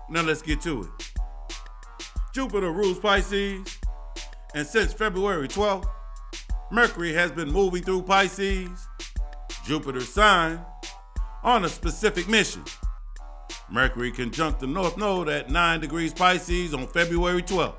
Now let's get to it. Jupiter rules Pisces, and since February 12th, Mercury has been moving through Pisces, Jupiter's sign, on a specific mission. Mercury conjunct the North Node at 9 degrees Pisces on February 12th.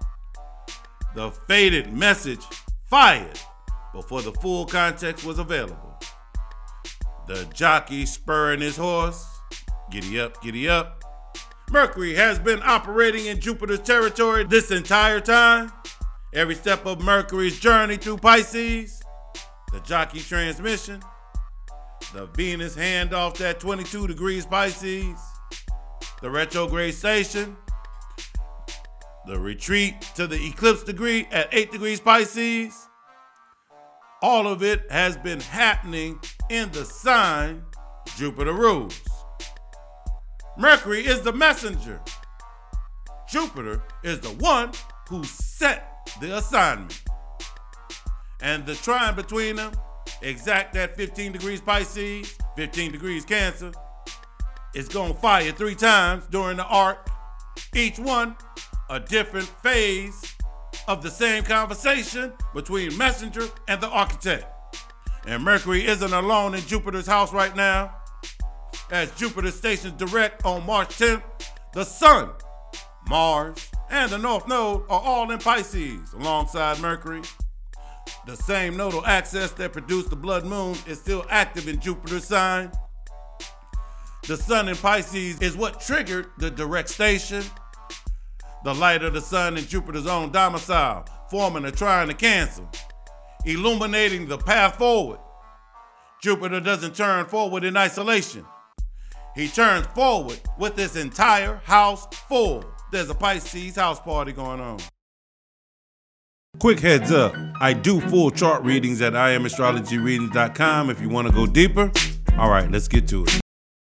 The fated message fired before the full context was available. The jockey spurring his horse, giddy up, giddy up. Mercury has been operating in Jupiter's territory this entire time. Every step of Mercury's journey through Pisces, the jockey transmission, the Venus handoff at 22 degrees Pisces, the retrograde station, the retreat to the eclipse degree at 8 degrees Pisces, all of it has been happening in the sign Jupiter rules. Mercury is the messenger. Jupiter is the one who set the assignment. And the trine between them, exact at 15 degrees Pisces, 15 degrees Cancer, is going to fire 3 times during the arc, each one a different phase of the same conversation between messenger and the architect. And Mercury isn't alone in Jupiter's house right now. As Jupiter stations direct on March 10th, the Sun, Mars, and the North Node are all in Pisces alongside Mercury. The same nodal axis that produced the blood moon is still active in Jupiter's sign. The Sun in Pisces is what triggered the direct station. The light of the Sun in Jupiter's own domicile, forming a trine to Cancer, illuminating the path forward. Jupiter doesn't turn forward in isolation. He turns forward with this entire house full. There's a Pisces house party going on. Quick heads up, I do full chart readings at IamAstrologyReadings.com if you want to go deeper. All right, let's get to it.